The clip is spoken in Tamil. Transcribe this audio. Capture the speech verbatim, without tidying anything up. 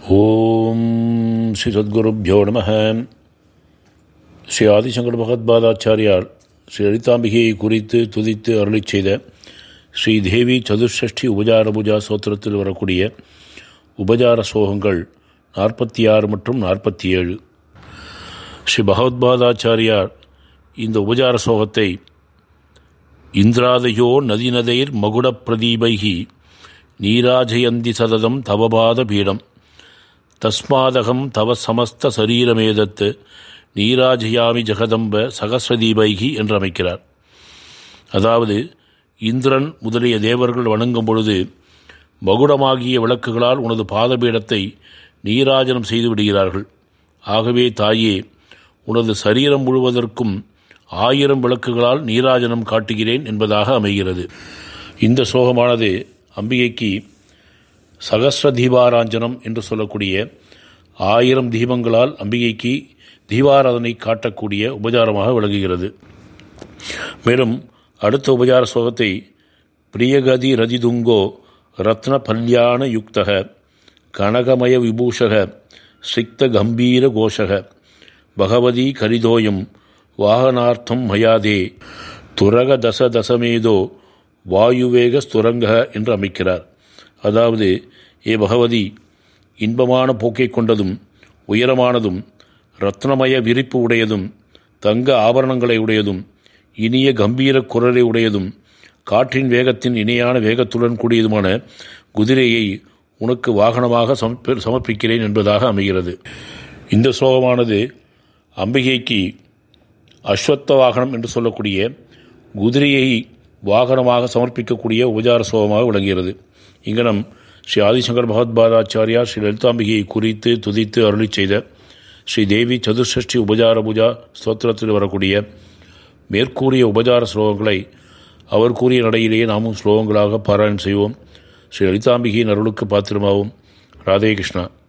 ஓம் ஸ்ரீ சத்குருப்யோ நம. ஸ்ரீ ஆதிசங்கர பகவத்பாதாச்சாரியார் ஸ்ரீ லலிதாம்பிகையை குறித்து துதித்து அருளிச் செய்த ஸ்ரீ தேவி சதுஷ்டி உபஜார பூஜா ஸ்தோத்திரத்தில் வரக்கூடிய உபஜார ஸ்லோகங்கள் நாற்பத்தி ஆறு மற்றும் நாற்பத்தி ஏழு. ஸ்ரீ பகவத்பாதாச்சாரியார் இந்த உபஜார ஸ்லோகத்தை இந்திராதயோ நதிநதைர் மகுட பிரதீபைகி நீராஜயந்தி சததம் தவபாத பீடம் தஸ்மாதகம் தவ சமஸ்த சரீரமேதத்து நீராஜயாமி ஜெகதம்ப சகஸ்ரதீபைகி என்று அமைக்கிறார். அதாவது இந்திரன் முதலிய தேவர்கள் வணங்கும் பொழுது மகுடமாகிய விளக்குகளால் உனது பாதபீடத்தை நீராஜனம் செய்து விடுகிறார்கள். ஆகவே தாயே, உனது சரீரம் முழுவதற்கும் ஆயிரம் விளக்குகளால் நீராஜனம் காட்டுகிறேன் என்பதாக அமைகிறது. இந்த ஸ்லோகமானது அம்பிகைக்கு சகஸ்ர தீபாராஞ்சனம் என்று சொல்லக்கூடிய ஆயிரம் தீபங்களால் அம்பிகைக்கு தீபாராதனை காட்டக்கூடிய உபச்சாரமாக விளங்குகிறது. மேலும் அடுத்த உபச்சார ஸ்லோகத்தை பிரியகதி ரதிதுங்கோ ரத்ன பல்யாண யுக்தக கனகமய விபூஷக ஸ்ரிக்த கம்பீர கோஷக பகவதி கரிதோயம் வாகனார்த்தம் மயாதே துரக தச தசமேதோ வாயுவேக ஸ்துரங்க என்று அமைக்கிறார். அதாவது, ஏ பகவதி, இன்பமான போக்கை கொண்டதும் உயரமானதும் இரத்னமய விரிப்பு உடையதும் தங்க ஆபரணங்களை உடையதும் இனிய கம்பீர குரலை உடையதும் காற்றின் வேகத்தின் இணையான வேகத்துடன் கூடியதுமான குதிரையை உனக்கு வாகனமாக சமர்ப்பிக்கிறேன் என்பதாக அமைகிறது. இந்த ஸ்லோகமானது அம்பிகைக்கு அஸ்வத்த வாகனம் என்று சொல்லக்கூடிய குதிரையை வாகனமாக சமர்ப்பிக்கக்கூடிய உபச்சார ஸ்லோகமாக விளங்குகிறது. இங்கனம் ஸ்ரீ ஆதிசங்கர் பகவத்பாதாச்சாரியார் ஸ்ரீ லலிதாம்பிகையை குறித்து துதித்து அருளி செய்த ஸ்ரீ தேவி சதுஷ்டி உபச்சார பூஜா ஸ்தோத்திரத்தில் வரக்கூடிய மேற்கூறிய உபச்சார ஸ்லோகங்களை அவர் கூறிய நடையிலேயே நாமும் ஸ்லோகங்களாக பாராயணம் செய்வோம். ஸ்ரீ லலிதாம்பிகையின் அருளுக்கு பாத்திரமாவோம். ராதே கிருஷ்ணா.